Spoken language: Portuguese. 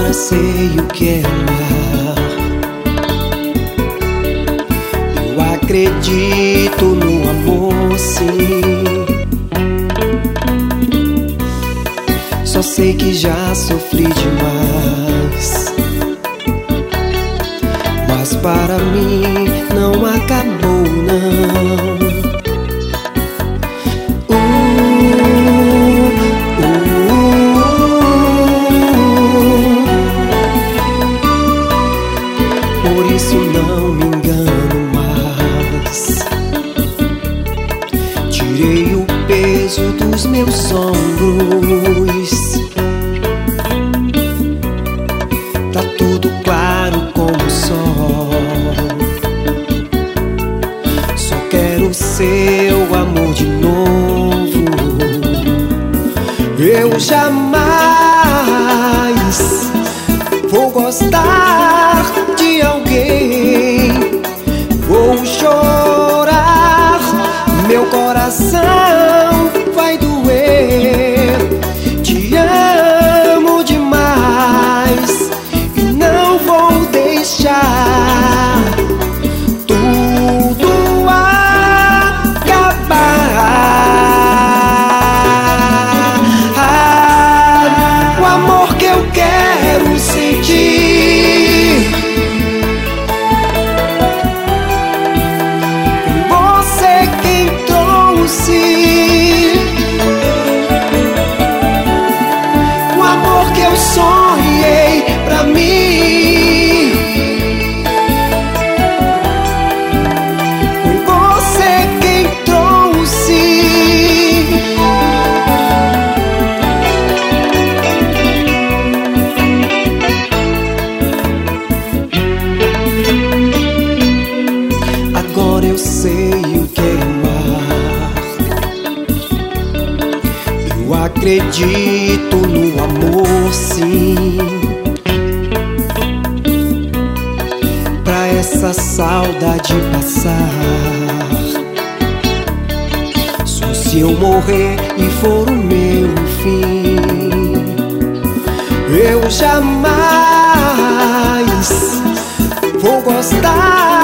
Agora sei o que é amar. Eu acredito no amor, sim. Só sei que já sofri demais, mas para mim não acabou, não. Por isso não me engano mais. Tirei o peso dos meus ombros. Tá tudo claro como o sol. Só quero seu amor de novo. Eu jamais vou gostar de alguém. Vou chorar, meu coração vai doer. Te amo demais e não vou deixar tudo acabar. O amor que eu quero sentir, você quem trouxe. O amor que eu sonhei pra mim, foi você quem trouxe. Agora eu sei o que é amar. Eu acredito no amor, sim. Pra essa saudade passar, só se eu morrer e for o meu fim. Eu jamais vou gostar